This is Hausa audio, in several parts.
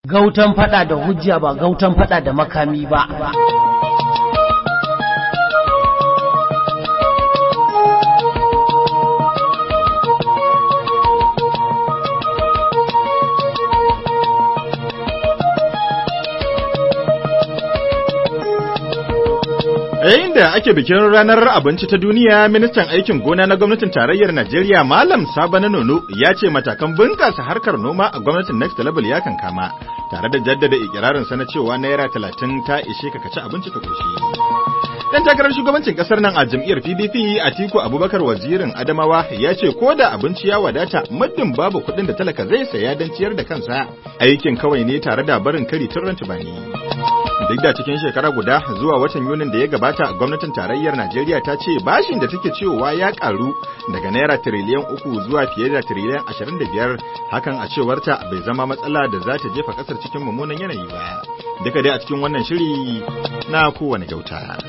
Gautan fada da hujja ba gautan fada da makami ba. Yayin da ake bikin ranar abinci ta duniya, ministan aikin gona na gwamnatin tarayyar Najeriya Malam Sabana Nono ya ce matakan bunƙasa harkar noma a gwamnatin Next Level ya kankama, tare da jaddada ikirarin sa na cewa naira 30 ta ishe ka ci abinci ka koshi. Dan takarar shugabancin kasar nan a jam'iyyar PDP Atiku Abubakar wazirin Adamawa ya ce ko da abinci ya wadata muddin babu kuɗin da talaka zai saya don ciyar da kansa, aikin kawai ne tare da barin kari tun rantubani. Duk da cikin shekara guda zuwa watan Yunin da ya gabata, gwamnatin tarayyar Najeriya ta ce bashin da take cewa ya karu daga naira tiriliyan 3 zuwa fiye da tiriliyan 25, hakan a cewarta bai zama matsala da za ta jefa kasar cikin mummunan yanayi ba. Duka dai a cikin wannan shiri na kowane gauta.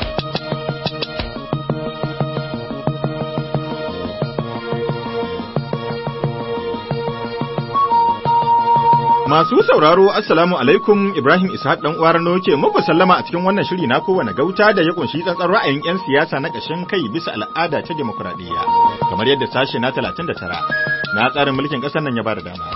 Masu sauraro, Assalamu alaikum, Ibrahim Ishaq dan uwar ke muku sallama a cikin wannan shiri na kowane gauta da ya kunshi tsantsan ra'ayin 'yan siyasa na ƙashin kai bisa al'ada ta demokradiyya, kamar yadda sashe na 39 na tsarin mulkin ƙasar nan ya bada dama.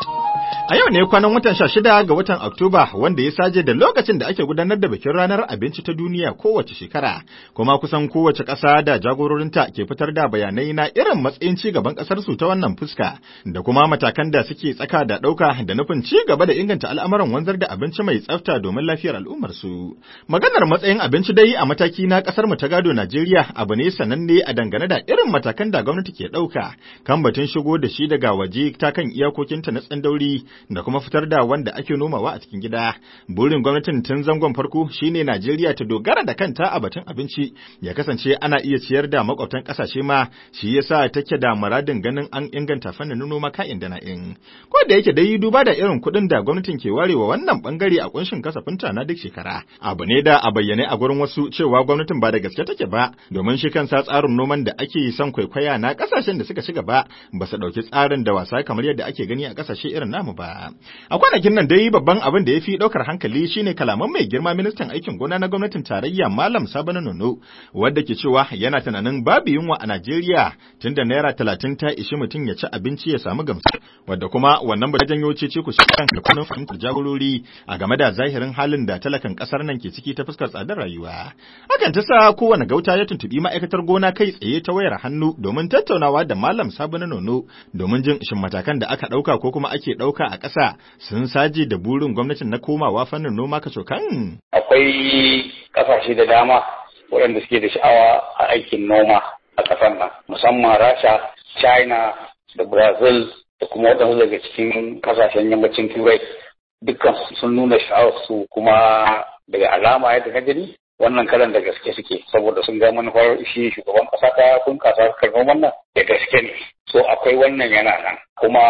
A yau ne kwanan watan 16 ga watan Oktoba, wanda ya saje da lokacin da ake gudanar da bikin ranar abinci ta duniya kowace shekara, kuma kusan kowace ƙasa da jagororinta ke fitar da bayanai na irin matsayin ci gaban ƙasar su ta wannan fuska, da kuma matakan da suke tsaka da ɗauka da nufin ci gaba da inganta al'amuran wanzar da abinci mai tsafta domin lafiyar al'ummar su. Maganar matsayin abinci dai a mataki na ƙasar mu ta gado Najeriya abu ne sananne a dangane da irin matakan da gwamnati ke ɗauka kan batun shigo da shi daga waje ta kan iyakokinta na tsandauri da kuma fitar da wanda ake nomawa a cikin gida. Burin gwamnatin tun zangon farko shine Najeriya ta dogara da kanta a batun abinci, ya kasance ana iya ciyar da makwabtan kasashe ma, shi yasa take da muradin ganin an inganta fannin noma ka'in da na'in. Ko da yake dai duba da irin kuɗin da gwamnatin ke warewa wannan bangare a kunshin kasafinta na duk shekara, abu ne da a bayyane a gurin wasu cewa gwamnatin ba da gaske take ba, domin shi kansa tsarin noman da ake son kwaikwaya na kasashen da suka ci gaba ba su ɗauki tsarin da wasa kamar yadda ake gani a kasashe irin namu ba. A kwanakin nan dai babban abin da ya fi ɗaukar hankali shine kalaman mai girma ministan aikin gona na gwamnatin tarayya Malam Sabana Nono, wadda ke cewa yana tunanin babu yunwa a Najeriya tunda naira 30 ta ishi mutum ya ci abinci ya samu gamsu, wadda kuma wannan ba janyo cece ku kan kalkunan fahimtar jagorori a game da zahirin halin da talakan kasar nan ke ciki ta fuskar tsadar rayuwa. Hakan ta sa kowane gauta ya tuntubi ma'aikatar gona kai tsaye ta wayar hannu domin tattaunawa da Malam Sabana Nono domin jin shin matakan da aka ɗauka ko kuma ake ɗauka a ƙasa sun saje da burin gwamnatin na komawa fannin noma kacokan. Akwai kasashe da dama waɗanda suke da sha'awa a aikin noma a ƙasar nan, musamman Rasha, China da Brazil da kuma waɗansu daga cikin kasashen yammacin Turai. Dukkan sun nuna sha'awar su, kuma daga alama yadda na gani wannan karan da gaske suke, saboda sun ga manufar shi shugaban ƙasa ta bunƙasa harkar noman nan da gaske ne. So akwai wannan yana nan, kuma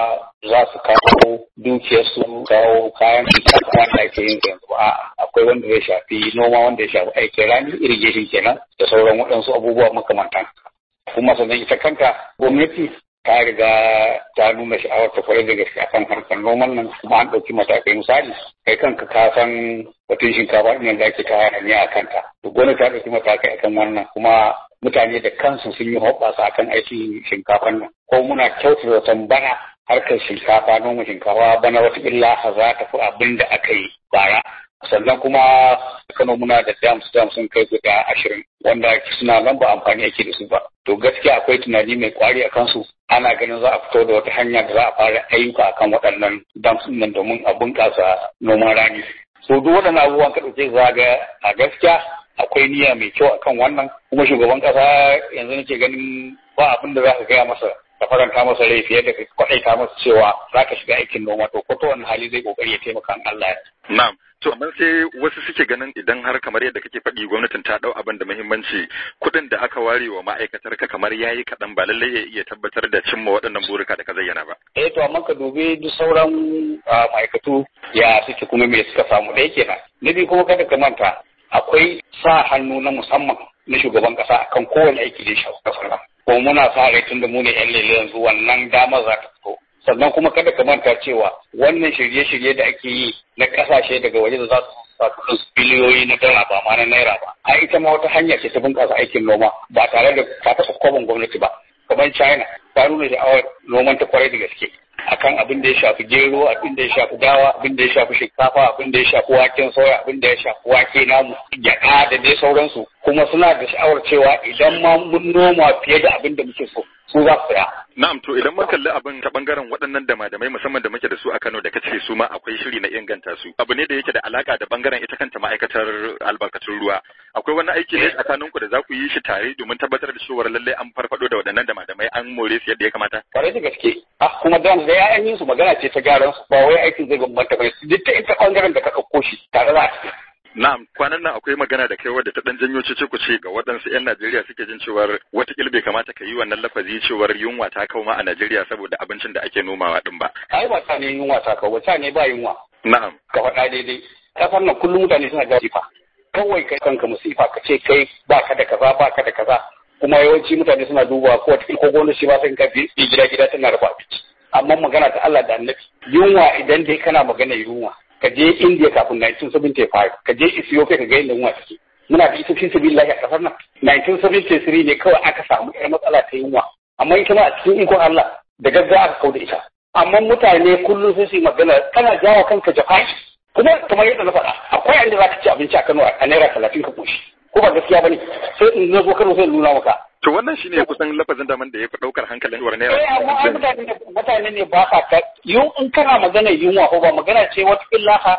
za su kawo dukiyarsu, kawo kayan wanda ake yin yanzu ba. Akwai wanda ya shafi noma, wanda ya shafi aikin rani, irrigation kenan, da sauran waɗansu abubuwa makamantan. Kuma sannan ita kanta gwamnati ta riga ta nuna sha'awar ta kwarai da gaske akan harkar noman nan, kuma an ɗauki matakai. Misali, kai kanka ka san batun shinkafa ɗin da ake kawo hanya a kanta. To gwamnati ta ɗauki matakai akan wannan, kuma mutane da kansu sun yi hoɓɓasa akan aikin shinkafan nan. Ko muna kyautata zaton bana harkar shinkafa, noma shinkafa bana wata illa za ta fi abin da aka yi bara. Sannan kuma Kano muna da dam sun kai guda 20 wanda suna nan ba amfani ake da su ba. To gaskiya akwai tunani mai kwari a kansu. Ana ganin za a fito da wata hanya da za a fara ayyuka akan waɗannan dams nan domin a bunƙasa noman rani. So duk waɗannan abubuwan ka ɗauke za ga a gaskiya akwai niyya mai kyau akan wannan, kuma shugaban ƙasa yanzu nake ganin ba abin da za ka gaya masa ka faranta masa rai fiye da ka kwaɗaita masa cewa za ka shiga aikin noma. To ko ta wani hali zai ƙoƙari ya taimaka in Allah ya. Na'am. To amma sai wasu suke ganin idan har kamar yadda kake faɗi gwamnatin ta ɗau abin da muhimmanci, kuɗin da aka ware wa ma'aikatar ka kamar yayi kaɗan, ba lallai ya iya tabbatar da cimma waɗannan burika da ka zayyana ba. To amma ka dubi duk sauran ma'aikatu ya suke kuma me suka samu, ɗaya kenan. Na biyu kuma kada ka manta akwai sa hannu na musamman na shugaban ƙasa akan kowane aiki da ya shafi ƙasar nan. Kuma muna sa rai tun da mu ne 'yan lele yanzu wannan damar za ta fito. sannan kuma kada ka manta cewa wannan shirye-shirye da ake yi na kasashe daga waje da za su sa kudin biliyoyi na dala ba ma na naira ba ai ita ma wata hanya ce ta bunƙasa aikin noma ba tare da ta taɓa kwabon gwamnati ba kamar China ta nuna sha'awar noman ta kwarai da gaske akan abin da ya shafi gero, abin da ya shafi dawa, abin da ya shafi shinkafa, abin da ya shafi waken soya, abin da ya shafi wake namu, gyaɗa da dai sauransu. Kuma suna da sha'awar cewa idan ma mun noma fiye da abin da muke so, su za su saya. Na'am, to idan mun kalli abin ta bangaren waɗannan damadamai musamman da muke da su a Kano da kace su ma akwai shiri na inganta su. Abu ne da yake da alaka da bangaren ita kanta ma'aikatar albarkatun ruwa. Akwai wani aiki ne tsakanin ku da za ku yi shi tare domin tabbatar da cewa lallai an farfado da waɗannan damadamai an more su yadda ya kamata. Kwarai da gaske. Kuma da ya'yan yin su magana ce ta gyaran su ba wai aikin zai bambanta ba. Duk ta ita bangaren da ka ɗauko shi tare za a Na'am, kwanan nan akwai magana da kai wadda ta dan janyo cece-kuce ga waɗansu 'yan Najeriya suke jin cewar watakila bai kamata ka yi wannan lafazi cewar yunwa ta kauma a Najeriya saboda abincin da ake nomawa din ba. Ai ba ta ne yunwa ta kawo, ta ne ba yunwa. Na'am. Ka faɗa daidai. Kasar nan kullum mutane suna ga musifa. Kawai kai kanka musifa ka ce kai ba ka da kaza ba ka da kaza. Kuma yawanci mutane suna dubawa ko wata ko gwamnati ba sai ka bi gida tana rufa abinci. Amma magana ta Allah da Annabi. Yunwa idan dai kana magana yunwa. Ka je India kafin 1975, ka je Ethiopia ka ga yadda yunwa take. Muna da ita fi sabilillahi a kasar nan. 1973 ne kawai aka samu ƴar matsala ta yunwa. Amma ita ma a cikin ikon Allah da gaggawa aka kauda ita. Amma mutane kullum sai su yi magana kana jawo kanka jafai. Kuma kamar yadda na faɗa, akwai inda za ka ci abinci a Kano a naira 30 ka koshi. Ko ba gaskiya bane? Sai in zo Kano sai nuna maka. To wannan shine kusan lafazin daman da ya fi ɗaukar hankalin war naira. Amma mutane ne ba sa ta yau in kana magana yunwa ko ba magana ce wata illa ha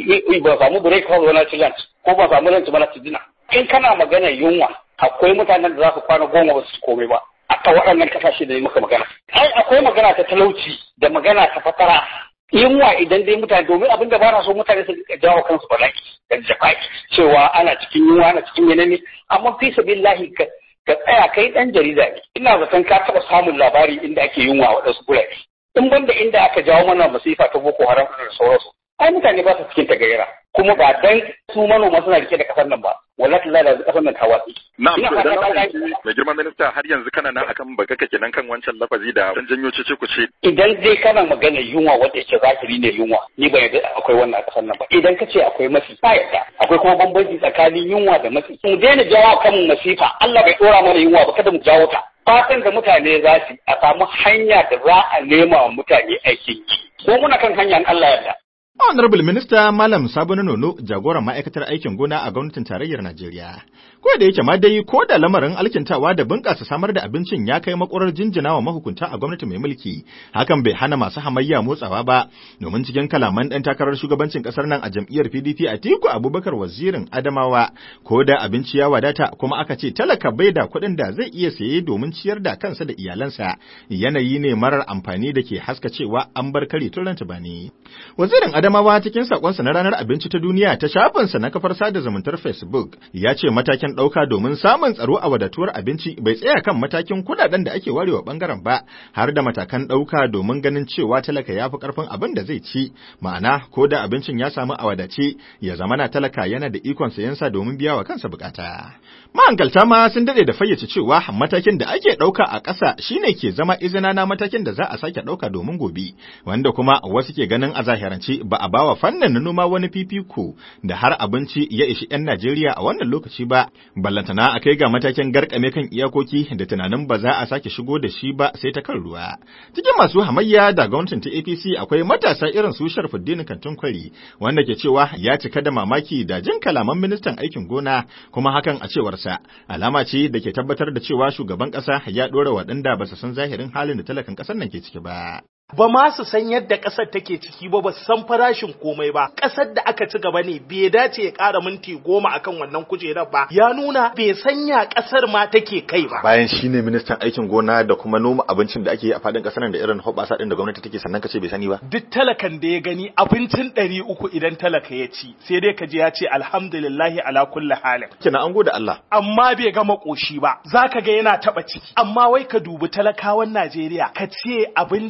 ba samu break ko na ci lunch ko ba samu lunch ba na ci dina. In kana magana yunwa akwai mutanen da za su kwana 10 ba su komai ba. A waɗannan kasashe da muka magana. Ai akwai magana ta talauci da magana ta fatara. Yunwa idan dai mutane domin abin da ba na so mutane su jawo kansu bala'i da jafai cewa ana cikin yunwa ana cikin menene amma fi sabilillahi ka tsaya kai dan jarida ne ina zaton ka taɓa samun labari inda ake yunwa a waɗansu gurare in banda inda aka jawo mana masifa ta boko haram da sauransu ai mutane ba su cikin tagayyara kuma ba dan su manoma suna rike da kasar nan ba wallahi da kasar nan ta watsi na'am to idan mai girman minista har yanzu kana nan akan baka kake nan kan wancan lafazi da dan janyo cece ku ce idan dai kana magana yunwa wanda yake zahiri ne yunwa ni ba yadda akwai wannan a kasar nan ba idan ka ce akwai matsi ba yadda akwai kuma bambanci tsakanin yunwa da matsi mu daina jawo kan masifa Allah bai dora mana yunwa ba kada mu jawo ta fatan da mutane za su a samu hanya da za a nema wa mutane aikin yi ko muna kan hanyar Allah yarda. Honorable Minister Malam Sabo Nono jagoran ma'aikatar aikin gona a gwamnatin tarayyar Najeriya. Ko da yake ma dai ko da lamarin alkintawa da bunƙasa samar da abincin ya kai makurar jinjina wa mahukunta a gwamnati mai mulki, hakan bai hana masu hamayya motsawa ba, domin cikin kalaman ɗan takarar shugabancin ƙasar nan a jam'iyyar PDP Atiku Abubakar wazirin Adamawa, ko da abinci ya wadata kuma aka ce talaka bai da kuɗin da zai iya saye domin ciyar da kansa da iyalansa, yanayi ne marar amfani da ke haska cewa an bar kare turan tubani. Wazirin Adamawa cikin sakonsa na ranar abinci ta duniya ta shafinsa na kafar sada zumuntar Facebook ya ce matakin ɗauka domin samun tsaro a wadatuwar abinci bai tsaya kan matakin kuɗaɗen da ake warewa ɓangaren ba har da matakan ɗauka domin ganin cewa talaka ya fi ƙarfin abin da zai ci ma'ana ko da abincin ya samu a wadace ya zama na talaka yana da ikon sayansa domin biya wa kansa bukata. Mahankalta ma sun daɗe da fayyace cewa matakin da ake ɗauka a ƙasa shine ke zama izina na matakin da za a sake ɗauka domin gobe wanda kuma wasu ke ganin a zahirance ba a bawa fannin noma wani fifiko da har abinci ya ishi 'yan Najeriya a wannan lokaci ba, ballantana a kai ga matakin garkame kan iyakoki da tunanin ba za a sake shigo da shi ba sai ta kan ruwa. Cikin masu hamayya da gwamnatin ta APC akwai matasa irin su Sharfuddin Kantun Kwari wanda ke cewa ya cika da mamaki da jin kalaman ministan aikin gona kuma hakan a cewarsa alama ce da ke tabbatar da cewa shugaban ƙasa ya ɗora waɗanda ba su san zahirin halin da talakan ƙasar nan ke ciki ba. Ba ma su san yadda ƙasar take ciki ba su san farashin komai ba. Ƙasar da aka ci gaba ne bai dace ya ƙara minti 10 akan wannan kujerar ba. Ya nuna bai sanya ƙasar ma take kai ba. Bayan shine ministan aikin gona da kuma noma abincin da ake yi a fadin ƙasar nan da irin hoɓɓasa ɗin da gwamnati take sannan kace bai sani ba. Duk talakan da ya gani abincin 300 idan talaka ya ci sai dai ka ji ya ce alhamdulillahi ala kulli halin. Kina an gode Allah. Amma bai gama ƙoshi ba. Zaka ga yana taɓa ciki. Amma wai ka dubi talakawan Najeriya ka ce abincin ne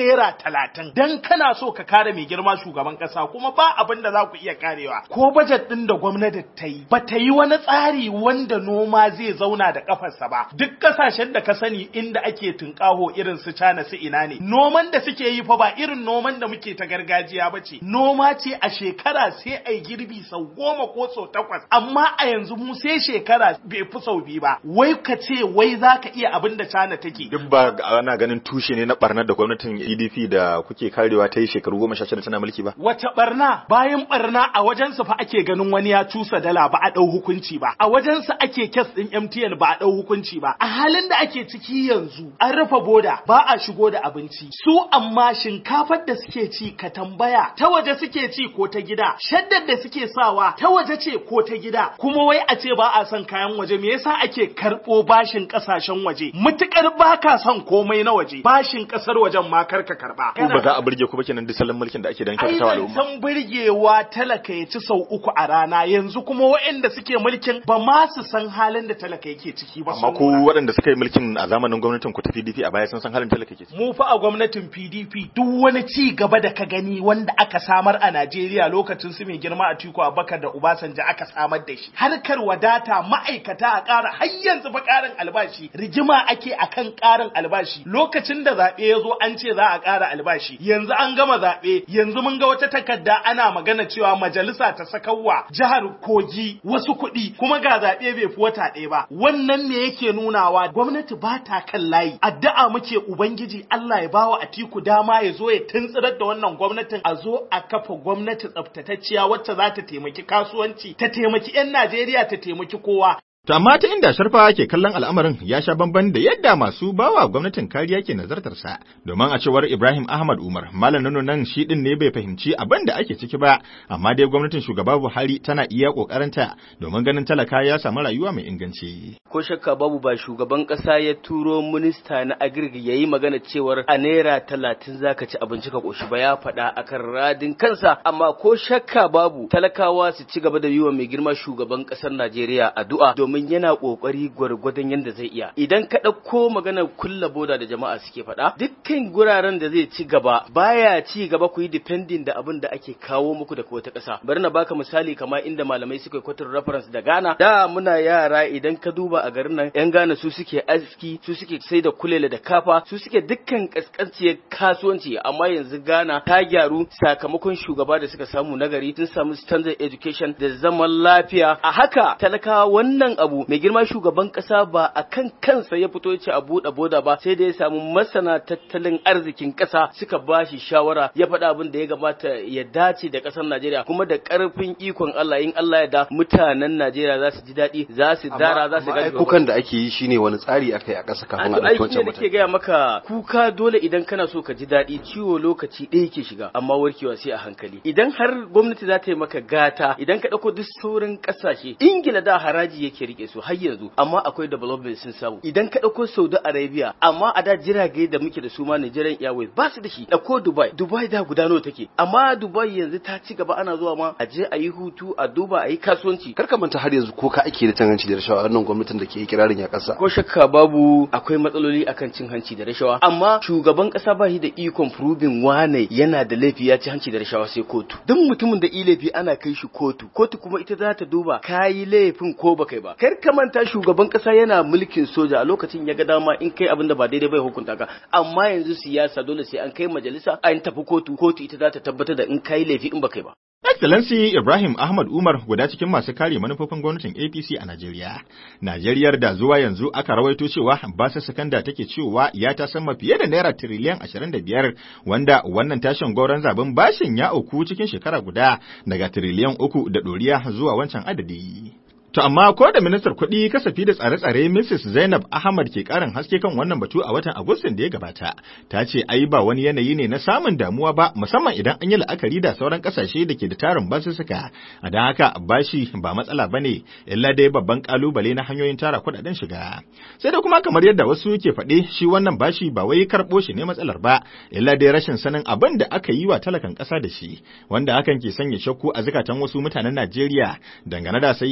naira 30 dan kana so ka kare mai girma shugaban kasa kuma ba abin da za ku iya karewa. Ko budget din da gwamnati ta yi ba ta yi wani tsari wanda noma zai zauna da kafarsa ba. Duk kasashen da ka sani inda ake tunkaho irin su China su ina ne, noman da suke yi fa ba irin noman da muke ta gargajiya ba ce. Noma ce a shekara sai ai girbi sau 10 ko sau 8, amma a yanzu mu sai shekara bai fi sau 2 ba. Wai ka ce wai zaka iya abin da China take. Duk ba ana ganin tushe ne na barnar da gwamnatin EDP da kuke karewa ta yi shekaru 16 tana mulki ba. Wata barna bayan barna a wajen su fa ake ganin wani ya cusa dala ba a dau hukunci ba. A wajen su ake kes din MTN ba a dau hukunci ba. A halin da ake ciki yanzu an rufe boda ba a shigo da abinci. Su amma shinkafar da suke ci ka tambaya ta waje suke ci ko ta gida. Shaddar da suke sawa ta waje ce ko ta gida. Kuma wai a ce ba a son kayan waje, me yasa ake karbo bashin kasashen waje? Mutukar baka son komai na waje, bashin kasar wajen ma karka karba. Ku ba za a burge ku ba kenan duk salon mulkin da ake dan kyautatawa al'umma. San burgewa talaka ya ci sau 3 a rana, yanzu kuma waɗanda suke mulkin ba ma su san halin da talaka yake ciki ba. Amma ku waɗanda suka yi mulkin a zamanin gwamnatin ku ta PDP a baya sun san halin talaka yake ciki. Mu fa a gwamnatin PDP duk wani ci gaba da ka gani wanda aka samar a Najeriya lokacin su mai girma Atiku Abubakar da Obasanjo aka samar da shi. Harkar wadata, ma'aikata a ƙara, har yanzu fa ƙarin albashi, rigima ake akan ƙarin albashi. Lokacin da zaɓe ya zo an ce za a ƙara albashi, yanzu an gama zaɓe, yanzu mun ga wata takarda ana magana cewa majalisa ta sakawa jihar Kogi wasu kuɗi, kuma ga zaɓe bai fi wata ɗaya ba. Wannan ne yake nunawa gwamnati ba ta kan layi. Addu'a muke Ubangiji Allah ya bawa Atiku dama ya zo ya tuntsirar da wannan gwamnatin, a zo a kafa gwamnati tsaftatacciya wacce za ta taimaki kasuwanci, ta taimaki 'yan Najeriya, ta taimaki kowa. To amma ta inda Sharfa ke kallon al'amarin ya sha bamban da yadda masu bawa gwamnatin kariya ke nazartar sa. Domin a cewar Ibrahim Ahmad Umar, Malam Nono nan shi din ne bai fahimci abin da ake ciki ba, amma dai gwamnatin shugaba Buhari tana iya kokarinta domin ganin talaka ya samu rayuwa mai inganci. Ko shakka babu ba shugaban kasa ya turo minista na agirgi yayi magana cewar a naira 30 zaka ci abinci ka koshi ba, ya faɗa akan radin kansa, amma ko shakka babu talakawa su ci gaba da yiwa mai girma shugaban kasar Najeriya addu'a domin yana kokari gwargwadon yanda zai iya. Idan ka dauko maganar kulla boda da jama'a suke faɗa, dukkan guraren da zai ci gaba baya ci gaba ku yi depending da abin da ake kawo muku daga wata ƙasa. Bari na baka misali kamar inda malamai suka kwatar reference da Ghana. Da muna yara idan ka duba a garin nan yan Ghana su suke aski, su suke sai da kulele da kafa, su suke dukkan kaskanciyar kasuwanci, amma yanzu Ghana ta gyaru sakamakon shugaba da suka samu nagari, sun samu standard education da zaman lafiya. A haka talakawa wannan abu mai girma shugaban kasa ba a kan kansa ya fito yace a buɗe boda ba, sai da ya samu masana tattalin arzikin kasa suka bashi shawara, ya faɗa abin da ya gabata ya dace da kasar Najeriya, kuma da karfin ikon Allah in Allah ya da mutanen Najeriya za su ji daɗi, za su dara, za su ga kukan da ake yi shine wani tsari akai a ƙasa kafin a ɗauki wancan mataki. Nake gaya maka kuka dole idan kana so ka ji daɗi, ciwo lokaci ɗaya yake shiga amma warkewa sai a hankali. Idan har gwamnati za ta yi maka gata, idan ka ɗauko duk sauran ƙasashe, Ingila da haraji yake rike su har yanzu, amma akwai development sun samu. Idan ka dauko Saudi Arabia, amma a da jirage da muke da su ma Nigerian Airways ba su da shi. Dauko Dubai da gudano take, amma Dubai yanzu ta ci gaba, ana zuwa ma a je a yi hutu, a duba, a yi kasuwanci. Karka manta har yanzu ko ka ake da cin hanci da rashawa wannan gwamnatin da ke kirarin ya kasa. Ko shakka babu akwai matsaloli akan cin hanci da rashawa, amma shugaban kasa ba shi da ikon proving wane yana da laifi ya ci hanci da rashawa sai kotu. Duk mutumin da i laifi ana kai shi kotu, kotu kuma ita za ta duba kayi laifin ko ba kai ba. Kar ka manta shugaban kasa yana mulkin soja, a lokacin ya ga dama in kai abin da ba daidai bai hukunta ka, amma yanzu siyasa dole sai an kai majalisa, an tafi kotu, kotu ita za ta tabbatar da in kai laifi in ba kai ba. Excellency Ibrahim Ahmad Umar guda cikin masu kare manufofin gwamnatin APC a Najeriya. Najeriyar da zuwa yanzu aka rawaito cewa basussukan da take cewa ya ta sama fiye da naira tiriliyan 25, wanda wannan tashin gauran zaben bashin ya auku cikin shekara guda daga tiriliyan 3 da ɗoriya zuwa wancan adadi. To amma ko da ministar kuɗi kasafi da tsare-tsare Mrs. Zainab Ahmad ke ƙarin haske kan wannan batu a watan Agustin da ya gabata, ta ce ai ba wani yanayi ne na samun damuwa ba, musamman idan an yi la'akari da sauran ƙasashe da ke da tarin basussuka. A don haka bashi ba matsala ba ne, illa dai babban ƙalubale na hanyoyin tara kuɗaɗen shiga. Sai da kuma kamar yadda wasu ke faɗe, shi wannan bashi ba wai karɓo shi ne matsalar ba, illa dai rashin sanin abin da aka yi wa talakan ƙasa da shi, wanda hakan ke sanya shakku a zukatan wasu mutanen Najeriya dangane da sai hancin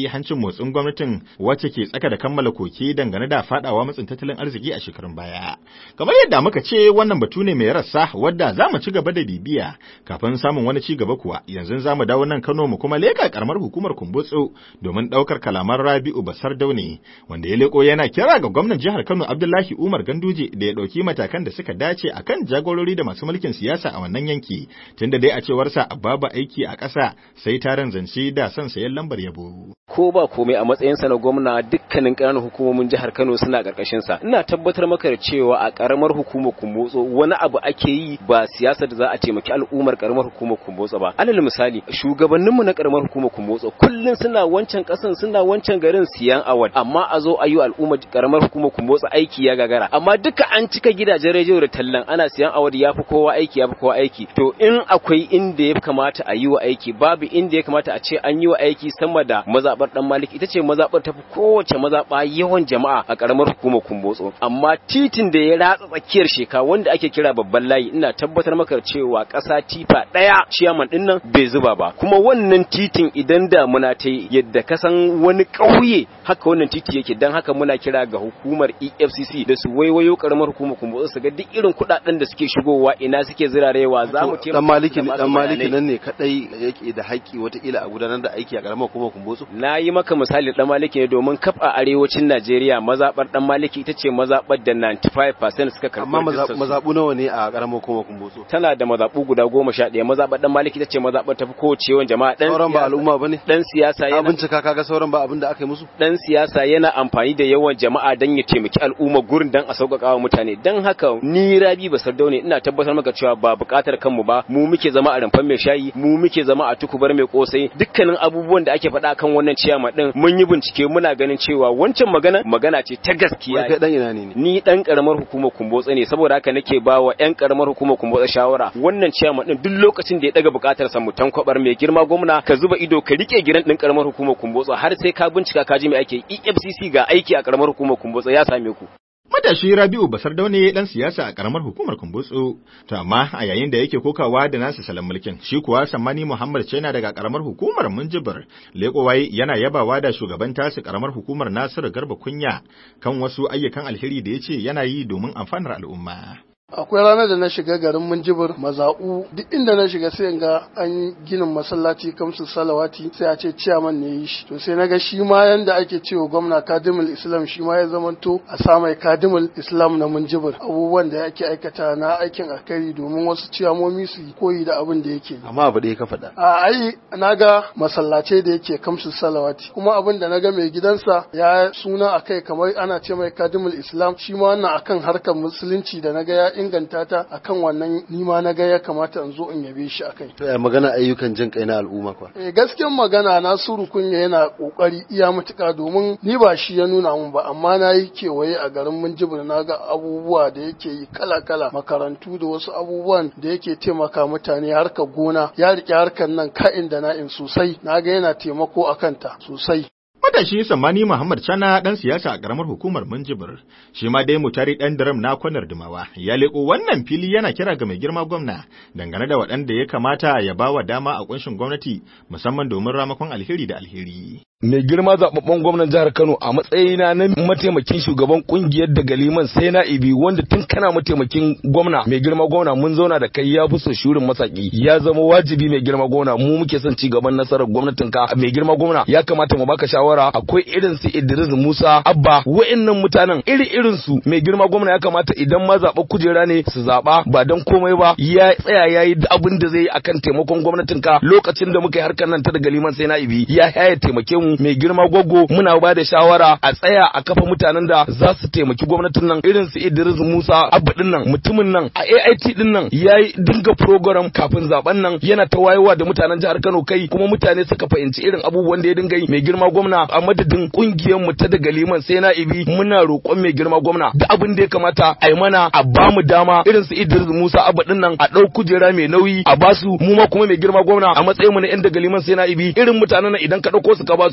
motsin gwamnatin wacce ke tsaka da kammala koke dangane da fadawa matsin tattalin arziki a shekarun baya. Kamar yadda muka ce wannan batu ne mai rassa wadda za mu ci gaba da bibiya kafin samun wani ci gaba kuwa yanzu za mu dawo nan Kano mu kuma leka karamar hukumar Kumbotso domin daukar kalaman Rabi'u Basardaune wanda ya leko yana kira ga gwamnatin jihar Kano Abdullahi Umar Ganduje da ya dauki matakan da suka dace akan jagorori da masu mulkin siyasa a wannan yanki tunda dai a cewar sa babu aiki a ƙasa sai taron zance da son sayan lambar yabo. Ko ba komai a matsayin sa na gwamna dukkanin ƙananan hukumomin jihar Kano suna ƙarƙashin sa. Ina tabbatar maka da cewa a ƙaramar hukumar Kumbotso wani abu ake yi ba siyasa da za a taimaki al'ummar ƙaramar hukumar Kumbotso ba. Alal misali shugabanninmu na ƙaramar hukumar Kumbotso kullun suna wancan ƙasan suna wancan garin siyan award amma a zo a yi al'ummar ƙaramar hukumar Kumbotso aiki ya gagara amma duka an cika gidajen rediyo da tallan ana siyan award yafi kowa aiki to in akwai inda ya kamata a yi wa aiki babu inda ya kamata a ce an yi wa aiki sama da mazabar dan Malik ita ce mazabar tafi kowace mazaba yawan jama'a a ƙaramar hukumar Kumbotso amma titin da ya ratsa tsakiyar sheka wanda ake kira babban layi ina tabbatar maka cewa ƙasa tifa ɗaya ciyaman din nan bai zuba ba kuma wannan titin idan da muna ta yadda kasan wani ƙauye haka wannan titi yake dan haka muna kira ga hukumar EFCC da su waiwayo ƙaramar hukumar Kumbotso su ga duk irin kuɗaɗen da suke shigowa ina suke zirarewa za mu taimaka dan maliki nan ne kadai yake da haƙƙi wataƙila a gudanar da aiki a ƙaramar hukumar Kumbotso. Na yi maka misali dan maliki ne domin kaf a arewacin Najeriya mazabar dan maliki ita ce mazabar da 95% suka karɓi. Amma mazabu nawa ne a ƙaramar hukumar Kumbotso? Tana da mazabu guda 11 mazabar dan maliki ita ce mazabar tafi kowace yawan jama'a dan sauran ba al'umma bane. Dan siyasa yana bincika kaga sauran ba abin da aka yi musu. Dan siyasa yana amfani da yawan jama'a dan ya taimaki al'umma gurin dan a sauƙaƙa wa mutane dan haka ni Rabi Basardaune ina tabbatar maka cewa ba buƙatar kanmu ba mu muke zama a rumfan mai shayi mu muke zama a tukubar mai kosai dukkanin abubuwan da ake faɗa kan wannan ciyama din mun yi bincike muna ganin cewa wancan magana ce ta gaskiya. Kai dan ina ne? Ni dan karamar hukumar Kumbotso ne saboda haka nake bawa ƴan karamar hukumar Kumbotso shawara wannan ciyama din duk lokacin da ya daga buƙatar sa mu tankwabar mai girma gwamna ka zuba ido ka rike gidan din karamar hukumar Kumbotso har sai ka bincika ka ji me ake EFCC ga aiki a karamar hukumar Kumbotso ya same ku. Matashi Rabi'u Basardaune dan siyasa a karamar hukumar Kumbotso, to amma a yayin da yake kokawa da nasu salon mulkin, shi kuwa Sammani Muhammad Chena daga karamar hukumar Minjibir, Lekowai yana yabawa da shugaban tasu karamar hukumar Nasiru Garba Kunya kan wasu ayyukan alheri da yace yana yi domin amfanar al'umma. Akwai ranar da na shiga garin Minjibir maza'u duk inda na shiga sai ga an ginin masallaci kamsu salawati sai a ce ciyaman ne yi shi to sai naga shi ma yanda ake cewa gwamna kadimul islam shi ma ya zamanto a samai kadimul islam na Minjibir abubuwan da yake aikata na aikin alkhairi domin wasu ciyamomi su koyi da abin da yake amma abu da ya ka faɗa ai naga masallace da yake kamsu salawati kuma abin da naga mai gidansa ya suna akai kamar ana ce mai kadimul islam shi ma wannan akan harkar musulunci da naga ya inganta ta akan wannan nima na ga ya kamata in zo in yabe shi akai. To ya magana ayyukan jin kai na al'umma kwa? Gaskiyar magana Nasiru Kunya yana kokari iya mutuka domin ni ba shi ya nuna mun ba amma na yi kewaye a garin Minjibir na ga abubuwa da yake yi kala-kala makarantu da wasu abubuwan da yake taimaka mutane harkar gona ya rike harkar nan ka'in da na'in sosai na ga yana taimako akan ta sosai. Matashi Sammani Muhammad Chana dan siyasa a karamar hukumar Minjibir, shi ma dai mutari dan daram na kwanar Dumawa, ya leko wannan fili yana kira ga mai girma gwamna dangane da waɗanda ya kamata ya bawa dama a kunshin gwamnati musamman domin ramakon alheri da alheri. Mai girma zababben gwamnan jihar Kano a matsayina na mataimakin shugaban kungiyar daga liman sai na ibi wanda tun kana mataimakin gwamna mai girma gwamna mun zauna da kai ya fi so shurin masaki ya zama wajibi mai girma gwamna mu muke son ci gaban nasarar gwamnatin ka mai girma gwamna ya kamata mu baka shawara akwai irin su Idris Musa Abba wa'annan mutanen irin su mai girma gwamna ya kamata idan ma zaɓa kujera ne su zaɓa ba dan komai ba ya tsaya yayi da abin da zai yi akan taimakon gwamnatin ka lokacin da muka yi harkar nan ta daga liman sai na ibi ya taimake mu mai girma gwaggo muna ba da shawara a tsaya a kafa mutanen da za su taimaki gwamnatin nan irin su Idris Musa Abba din nan mutumin nan a AIT din nan yayi dinga program kafin zaben nan yana ta wayewa da mutanen jihar Kano kai kuma mutane suka fahimci irin abubuwan da ya dinga yi mai girma gwamna a madadin kungiyar mu ta daga liman sai na ibi muna roƙon mai girma gwamna da abin da ya kamata a yi mana a ba mu dama irin su Idris Musa Abba din nan a ɗau kujera mai nauyi a basu mu ma kuma mai girma gwamna a matsayin mu na yan daga liman sai na ibi irin mutanen nan idan ka ɗauko su ka basu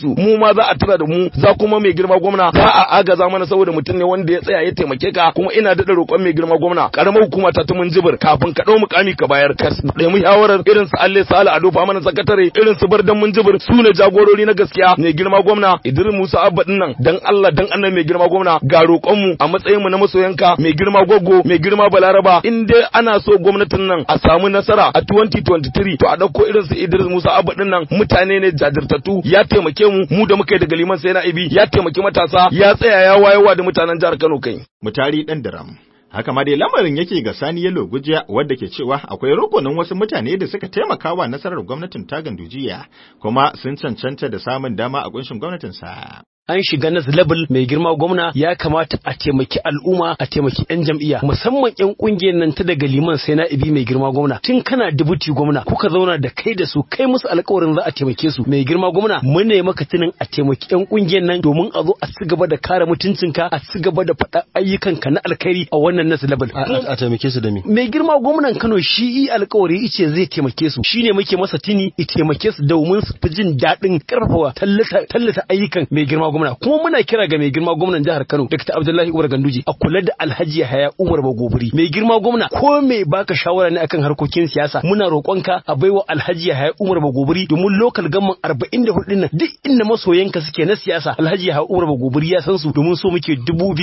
su mu ma za a tura da mu za kuma mai girma gwamna za a agaza mana saboda mutum ne wanda ya tsaya ya taimake ka kuma ina daɗa roƙon mai girma gwamna karamar hukuma ta mun jibir kafin ka ɗau mukami ka bayar ka nemi shawarar irin su Allah Sala Ado fa mana sakatare irin su Bardan mun jibir su ne jagorori na gaskiya mai girma gwamna Idris Musa Abba din nan dan Allah dan annabi mai girma gwamna ga roƙon mu a matsayin mu na masoyanka mai girma goggo mai girma Balaraba in dai ana so gwamnatin nan a samu nasara a 2023 to a dauko irin su Idris Musa Abba din nan mutane ne jajirtattu ya taimake mu da muka yi daga liman sai na ibi ya taimaki matasa ya tsaya ya wayewa da mutanen jihar Kano kai Mutari dan daram. Haka ma dai lamarin yake ga Sani Yalo Gujiya wadda ke cewa akwai rukunin wasu mutane da suka taimaka wa nasarar gwamnatin ta Gandujiya kuma sun cancanta da samun dama a kunshin gwamnatin sa. An shiga na level mai girma gwamna ya kamata a taimaki al'umma a taimaki yan jam'iyya musamman yan kungiyar nan ta daga liman sai na ibi mai girma gwamna tun kana dubuti gwamna kuka zauna da kai da su kai musu alƙawarin za a taimake su mai girma gwamna mun ne maka tunin a taimaki yan kungiyar nan domin a zo a ci gaba da kare mutuncinka a ci gaba da faɗa ayyukanka na alkhairi a wannan na level a taimake su da me mai girma gwamnan Kano shi yi alƙawari ice zai taimake su shine muke masa tuni i taimake su domin su fi jin daɗin karfafa tallata ayyukan mai girma gwamna kuma muna kira ga mai girma gwamnan jihar Kano Dr. Abdullahi Umar Ganduje a kula da Alhaji Yahaya Umar Bagobiri mai girma gwamna ko me baka shawara ne akan harkokin siyasa muna roƙonka a baiwa Alhaji Yahaya Umar Bagobiri domin local government 44 din nan duk inda masoyanka suke na siyasa Alhaji Yahaya Umar Bagobiri ya san su domin so muke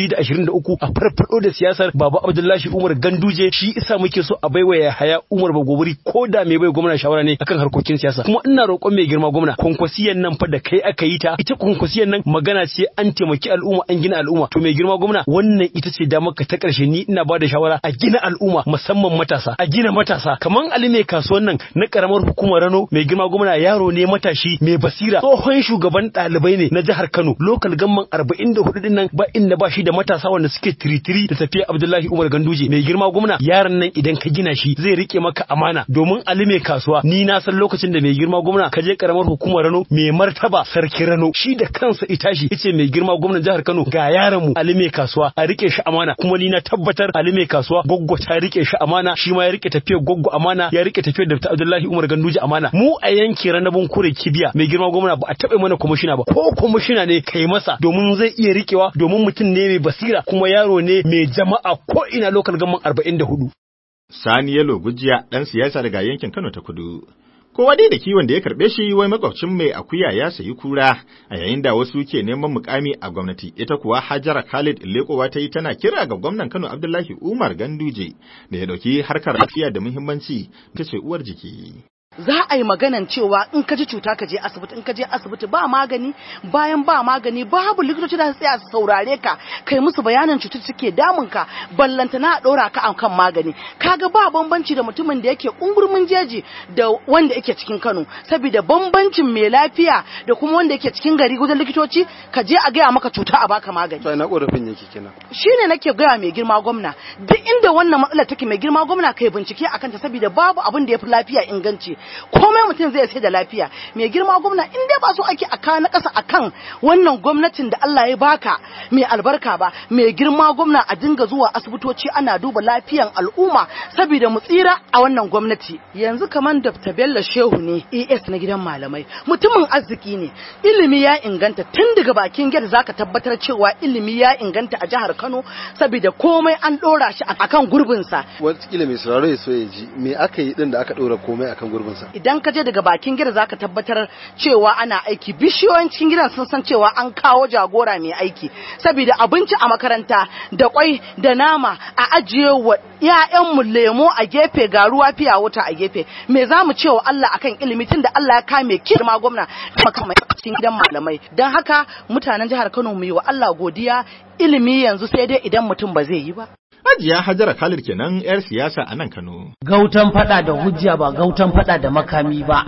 2023 a farfado da siyasar Baba Abdullahi Umar Ganduje shi isa muke so a baiwa Yahaya Umar Bagobiri ko da me bai gwamna shawara ne akan harkokin siyasa kuma ina roƙon mai girma gwamna konkwasiyan nan fa da kai aka yi ta ita konkwasiyan nan magana ce an taimaki al'umma an gina al'umma to mai girma gwamna wannan ita ce damar ka ta karshe ni ina bada shawara a gina al'umma musamman matasa a gina matasa kaman Ali mai kasuwan nan na karamar hukumar Rano mai girma gwamna yaro ne matashi mai basira tsohon shugaban ɗalibai ne na jihar Kano local gamman 44 din nan ba inda ba shi da matasa wanda suke tiritiri da tafiya Abdullahi Umar Ganduje mai girma gwamna yaron nan idan ka gina shi zai rike maka amana domin Ali mai kasuwa ni na san lokacin da mai girma gwamna ka je karamar hukumar Rano mai martaba sarki Rano shi da kansa itashi yace mai girma gwamnatin jihar Kano ga yaron mu Ali mai kasuwa a rike shi amana kuma ni na tabbatar Ali mai kasuwa goggo ta rike shi amana shi ma ya rike tafiyar goggo amana ya rike tafiyar Dr. Abdullahi Umar Ganduje amana mu a yanki Ranabun Kure Kibiya mai girma gwamna ba a taɓa mana kwamishina ba ko kwamishina ne kai masa domin zai iya rikewa domin mutum ne mai basira kuma yaro ne mai jama'a ko ina local government 44 Sani Yalo Gujiya dan siyasa daga yankin Kano ta Kudu. Kowa dai da kiwon da ya karɓe shi wai makwabcin mai akuya ya sayi kura a yayin da wasu ke neman mukami a gwamnati ita kuwa Hajara Khalid Lekowa ta yi tana kira ga gwamnan Kano Abdullahi Umar Ganduje da ya dauki harkar lafiya da muhimmanci ta ce uwar jiki. Za a yi maganan cewa in ka ji cuta ka je asibiti in ka je asibiti ba magani bayan ba magani babu likitoci da su tsaya su saurare ka kai musu bayanin cutar suke damun ka ballanta na dora ka akan magani kaga ba bambanci da mutumin da yake ungurmin jeji da wanda yake cikin Kano saboda bambancin mai lafiya da kuma wanda yake cikin gari gudan likitoci ka je a gaya maka cuta a baka magani sai na korafin yake kenan shine nake gaya mai girma gwamna duk inda wannan matsalar take mai girma gwamna kai bincike akan ta saboda babu abin da yafi lafiya inganci komai mutum zai sai da lafiya mai girma gwamna in dai ba so ake aka na kasa akan wannan gwamnatin da Allah ya baka mai albarka ba mai girma gwamna a dinga zuwa asibitoci ana duba lafiyan al'umma saboda mu tsira a wannan gwamnati yanzu kaman Dr. Bello Shehu ne ES na gidan malamai mutumin arziki ne ilimi ya inganta tun daga bakin gate zaka tabbatar cewa ilimi ya inganta a jihar Kano saboda komai an dora shi akan gurbin sa wata ilimi sauraro ya so ya ji me aka yi din da aka dora komai akan gurbin sa idan ka je daga bakin gida zaka tabbatar cewa ana aiki bishiyoyin cikin gidan sun san cewa an kawo jagora mai aiki saboda abinci a makaranta da kwai da nama a ajiye wa ƴaƴan mu lemo a gefe ga ruwa fiya wuta a gefe me zamu cewa Allah akan ilimi tunda Allah ya kame kirma gwamna makamai cikin gidan malamai dan haka mutanen jihar Kano mu yi wa Allah godiya ilimi yanzu sai dai idan mutum ba zai yi ba Hajiya Hajara Khalid kenan 'yar siyasa a nan Kano. Gautan fada da hujja ba gautan fada da makami ba.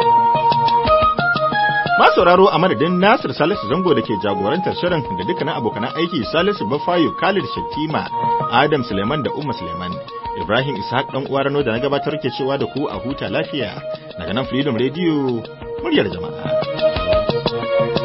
Masauraro a madadin Nasir Salisu Zango da ke jagorantar shirin da dukkanin abokanan aiki Salisu Bafayo Khalid Shattima, Adam Suleiman da Umma Suleiman. Ibrahim Ishaq dan uwa Rano da na gabatar ke cewa da ku a huta lafiya daga nan Freedom Radio muryar jama'a.